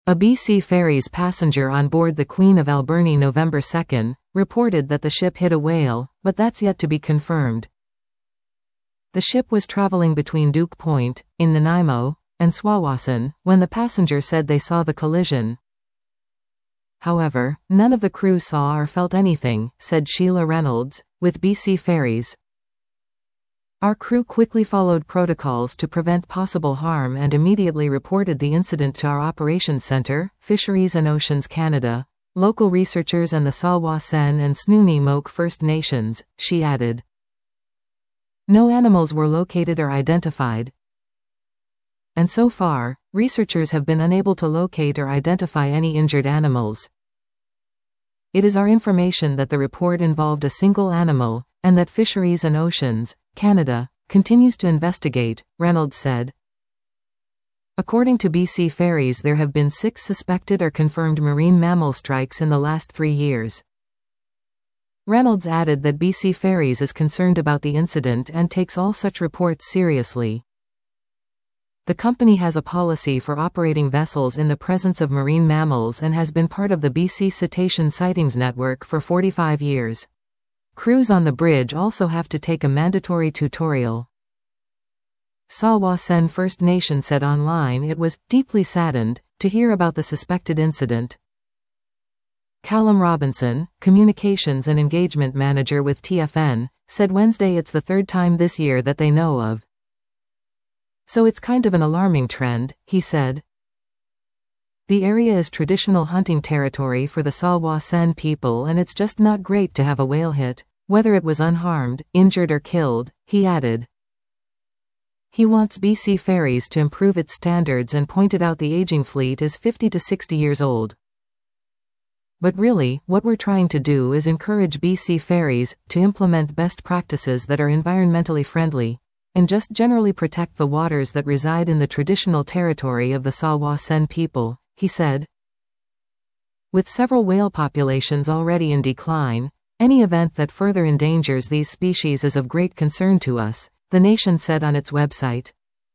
A BC Ferries passenger on board the Queen of Alberni November 2, reported that the ship hit a whale, but that's yet to be confirmed. The ship was traveling between Duke Point, in Nanaimo, and Swawasan, when the passenger said they saw the collision. However, none of the crew saw or felt anything, said Sheila Reynolds, with BC Ferries. Our crew quickly followed protocols to prevent possible harm and immediately reported the incident to our operations center, Fisheries and Oceans Canada, local researchers and the Sawasen and Snuneymuxw First Nations, she added. No animals were located or identified. And so far, researchers have been unable to locate or identify any injured animals. It is our information that the report involved a single animal, and that Fisheries and Oceans Canada continues to investigate, Reynolds said. According to BC Ferries, there have been 6 suspected or confirmed marine mammal strikes in the last 3 years. Reynolds added that BC Ferries is concerned about the incident and takes all such reports seriously. The company has a policy for operating vessels in the presence of marine mammals and has been part of the BC Cetacean Sightings Network for 45 years. Crews on the bridge also have to take a mandatory tutorial. Sawasen First Nation said online it was deeply saddened to hear about the suspected incident. Callum Robinson, Communications and Engagement Manager with TFN, said Wednesday it's the 3rd time this year that they know of. So it's kind of an alarming trend, he said. The area is traditional hunting territory for the Sawasen people and it's just not great to have a whale hit, whether it was unharmed, injured or killed, he added. He wants BC Ferries to improve its standards and pointed out the aging fleet is 50 to 60 years old. But really, what we're trying to do is encourage BC Ferries to implement best practices that are environmentally friendly, and just generally protect the waters that reside in the traditional territory of the Sawasen people, he said. With several whale populations already in decline, any event that further endangers these species is of great concern to us, the nation said on its website.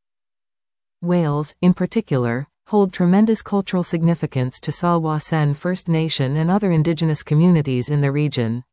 Whales, in particular, hold tremendous cultural significance to Sawasen First Nation and other indigenous communities in the region.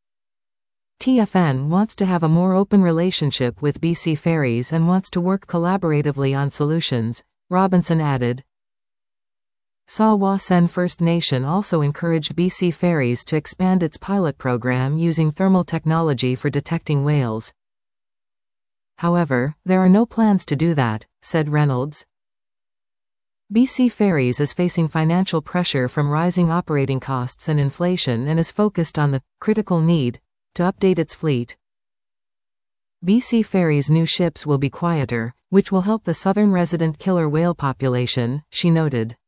TFN wants to have a more open relationship with BC Ferries and wants to work collaboratively on solutions, Robinson added. Sawasen First Nation also encouraged BC Ferries to expand its pilot program using thermal technology for detecting whales. However, there are no plans to do that, said Reynolds. BC Ferries is facing financial pressure from rising operating costs and inflation and is focused on the critical need to update its fleet. BC Ferries' new ships will be quieter, which will help the southern resident killer whale population, she noted.